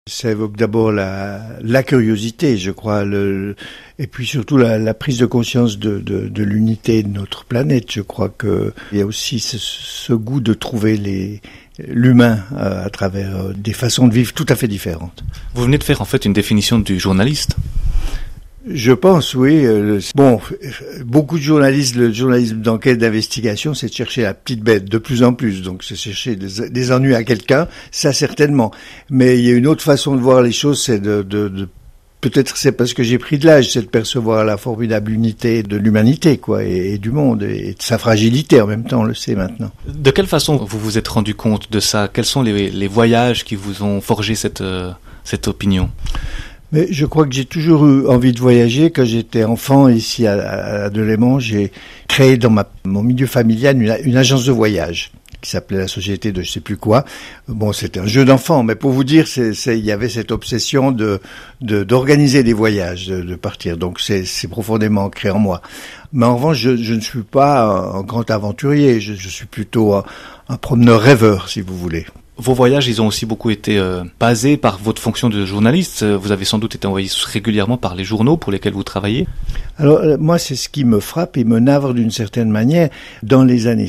Ça évoque d'abord la curiosité, je crois, et puis surtout la prise de conscience de l'unité de notre planète. Je crois qu'il y a aussi ce goût de trouver l'humain à travers des façons de vivre tout à fait différentes. Vous venez de faire en fait une définition du journaliste. Je pense, oui. Beaucoup de journalistes, le journalisme d'enquête, d'investigation, c'est de chercher la petite bête, de plus en plus. Donc, c'est chercher des ennuis à quelqu'un, ça certainement. Mais il y a une autre façon de voir les choses, c'est peut-être c'est parce que j'ai pris de l'âge, c'est de percevoir la formidable unité de l'humanité, quoi, et du monde, et de sa fragilité en même temps, on le sait maintenant. De quelle façon vous vous êtes rendu compte de ça? Quels sont les voyages qui vous ont forgé cette opinion? Mais je crois que j'ai toujours eu envie de voyager. Quand j'étais enfant, ici à Delémont, j'ai créé dans mon milieu familial une agence de voyage qui s'appelait la Société de je sais plus quoi. Bon, c'était un jeu d'enfant, mais pour vous dire, il y avait cette obsession d'organiser des voyages, de partir. Donc c'est profondément ancré en moi. Mais en revanche, je ne suis pas un grand aventurier. Je suis plutôt un promeneur rêveur, si vous voulez. Vos voyages, ils ont aussi beaucoup été basés par votre fonction de journaliste. Vous avez sans doute été envoyé régulièrement par les journaux pour lesquels vous travaillez. Alors, moi, c'est ce qui me frappe et me navre d'une certaine manière. Dans les années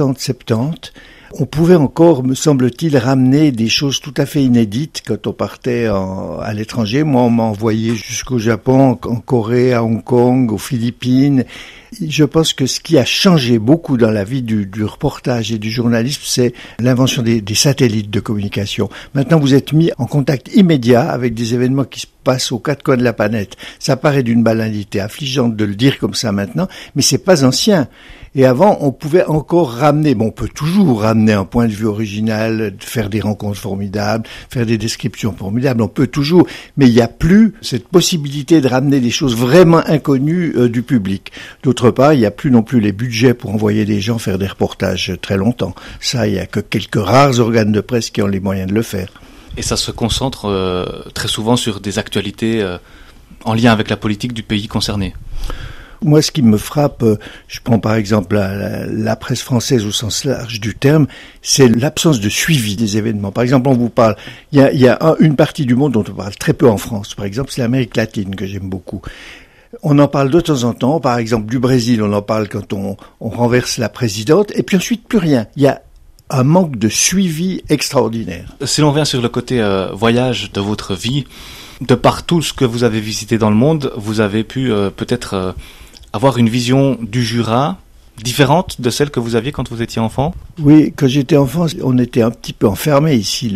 60-70, on pouvait encore, me semble-t-il, ramener des choses tout à fait inédites quand on partait à l'étranger. Moi, on m'a envoyé jusqu'au Japon, en Corée, à Hong Kong, aux Philippines. Je pense que ce qui a changé beaucoup dans la vie du reportage et du journalisme, c'est l'invention des satellites de communication. Maintenant, vous êtes mis en contact immédiat avec des événements qui se passent aux quatre coins de la planète. Ça paraît d'une banalité affligeante de le dire comme ça maintenant, mais c'est pas ancien. Et avant, on pouvait encore ramener, on peut toujours ramener un point de vue original, faire des rencontres formidables, faire des descriptions formidables, on peut toujours, mais il n'y a plus cette possibilité de ramener des choses vraiment inconnues du public. D'autre part, il n'y a plus non plus les budgets pour envoyer des gens faire des reportages très longtemps. Ça, il n'y a que quelques rares organes de presse qui ont les moyens de le faire. Et ça se concentre très souvent sur des actualités en lien avec la politique du pays concerné. Moi, ce qui me frappe, je prends par exemple la presse française au sens large du terme, c'est l'absence de suivi des événements. Par exemple, on vous parle, il y a une partie du monde dont on parle très peu en France. Par exemple, c'est l'Amérique latine que j'aime beaucoup. On en parle de temps en temps. Par exemple, du Brésil, on en parle quand on renverse la présidente. Et puis ensuite, plus rien. Il y a un manque de suivi extraordinaire. Si l'on revient sur le côté voyage de votre vie, de par tout ce que vous avez visité dans le monde, vous avez pu peut-être avoir une vision du Jura différente de celle que vous aviez quand vous étiez enfant? Oui, quand j'étais enfant, on était un petit peu enfermés ici.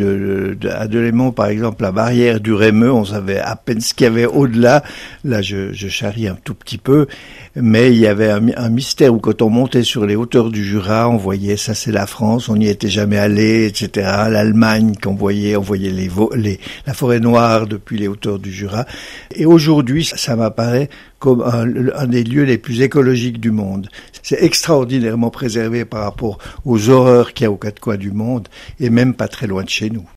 À Delémont, par exemple, la barrière du Rémeux, on savait à peine ce qu'il y avait au-delà. Là, je charrie un tout petit peu, mais il y avait un mystère où quand on montait sur les hauteurs du Jura, on voyait ça, c'est la France, on n'y était jamais allé, etc. L'Allemagne, on voyait la forêt noire depuis les hauteurs du Jura. Et aujourd'hui, ça m'apparaît comme un des lieux les plus écologiques du monde. C'est extraordinairement préservé par rapport aux horreurs qu'il y a aux quatre coins du monde et même pas très loin de chez nous.